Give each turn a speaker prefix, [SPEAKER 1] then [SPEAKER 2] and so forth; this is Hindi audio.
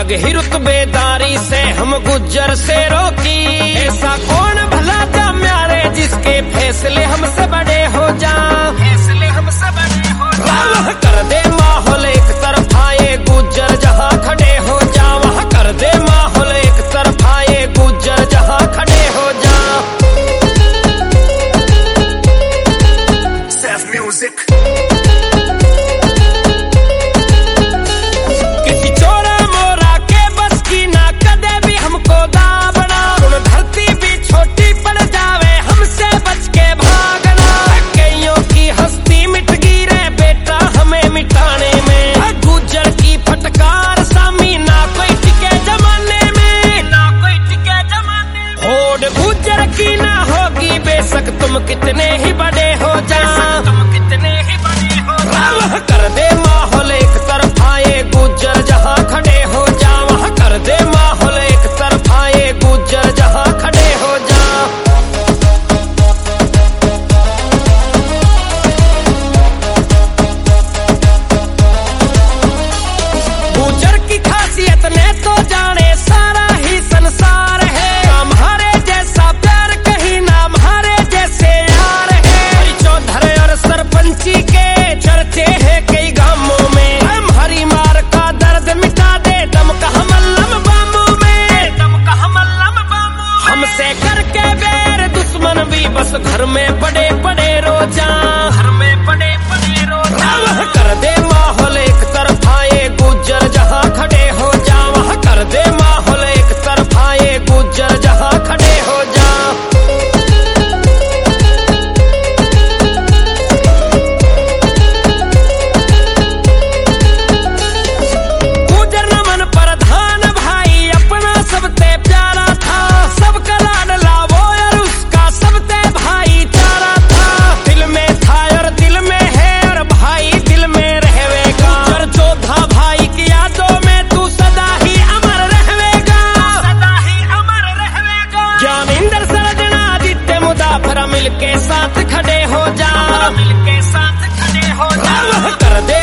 [SPEAKER 1] अलग ही रुतबेदारी से हम गुज्जर से रोकी। ऐसा कौन भला था म्यारे जिसके फैसले हमसे बड़े हो जा, फैसले हमसे बड़े हो जा। वह कर दे माहौल एक तरफा ये गुज्जर जहाँ खड़े हो जा, वह कर दे माहौल एक तरफा ये गुज्जर जहाँ खड़े हो जा। Saif Music। किसी चोरा मोरा के बस की ना कदे भी हमको दाबना, तुम धरती भी छोटी पड़ जावे हमसे बच के भागना। कईयों की हस्ती मिट गई रे बेटा हमें मिटाने में, गुज्जर की फटकार सामी ना कोई टिके जमाने में, ना कोई टिके जमाने में। होड़ गुज्जर की ना होगी बेशक तुम कितने ही बड़े हो जा, तुम कितने ही बड़े हो जा। वह कर दे माहौल एक तरफा ये गुज्जर जहाँ खड़े हो जा, वह कर दे माहौल एक तरफा ये गुज्जर जहाँ खड़े हो जा। गुज्जर की खासियत ने तो जाने सारा ही संसार है, हमारे जैसा प्यार कहीं ना हमारे जैसे यार है। चौधरी और सरपंची के चर्चे हैं कई गांवों में, हमारी मार का दर्द मिटा दे दम का हमल्लम बामों में, दम का हमल्लम बामों। हमसे करके बैर दुश्मन भी बस घर में पड़े पड़े रोजा, घर में पड़े पड़े रोजा। वह कर दे माहौल एक तरफा ये गुज्जर जहाँ खड़े हो जा, वह कर दे माहौल एक तरफा ये गुज्जर जहाँ खड़े हो जा। गुज्जर नमन प्रधान भाई अपना सबसे प्यारा था, सबका लाडला वो और उसका सबसे भाईचारा था। दिल में था और दिल में है और भाई दिल में रहेगा। गुज्जर जोधा भाई की यादों में तू सदा ही अमर रहेगा, सदा ही अमर रहेगा। ज्ञानेंद्र सरजना आदित्य मुदाफर मिलके साथ खड़े हो जा, मिलके साथ खड़े हो जा। वह कर दे